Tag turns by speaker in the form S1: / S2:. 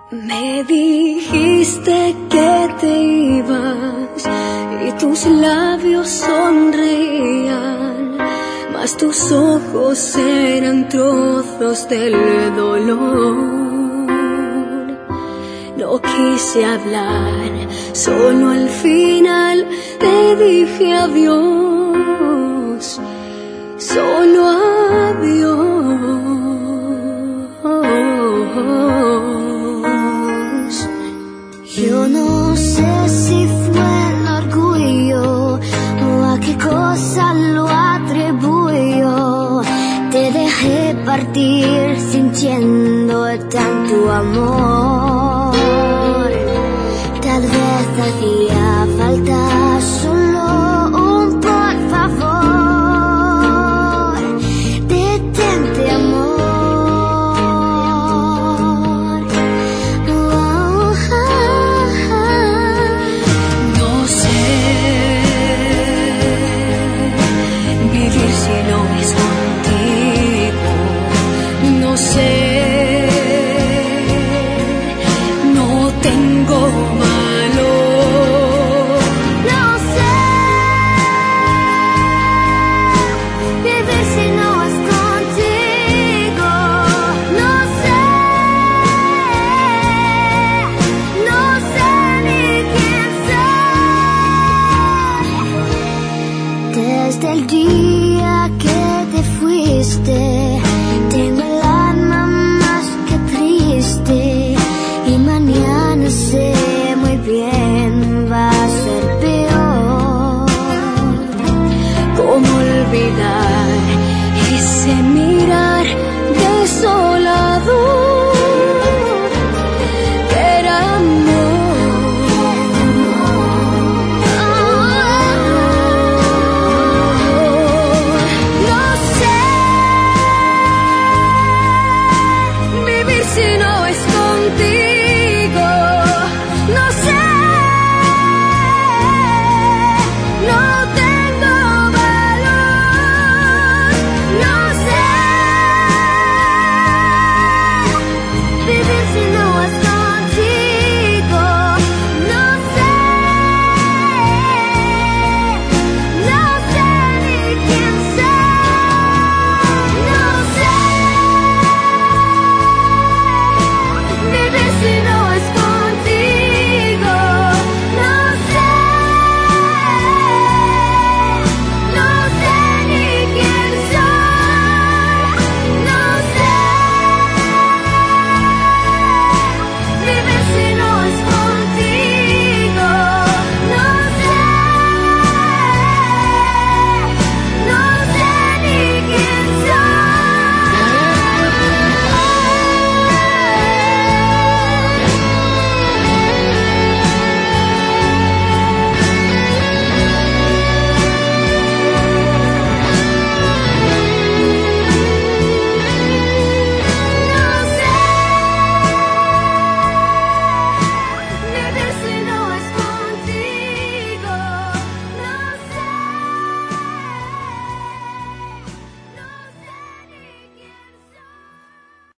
S1: Me dijiste que te ibas y tus labios sonreían, mas tus ojos eran trozos del dolor. No quise hablar, solo al final te dije adiós, solo adiós.
S2: Yo no sé si fue el orgullo o a qué cosa lo atribuyo. Te dejé partir sintiendo tanto amor. Tal vez hacía falta solo un por favor. Detente, amor. Desde el día que te fuiste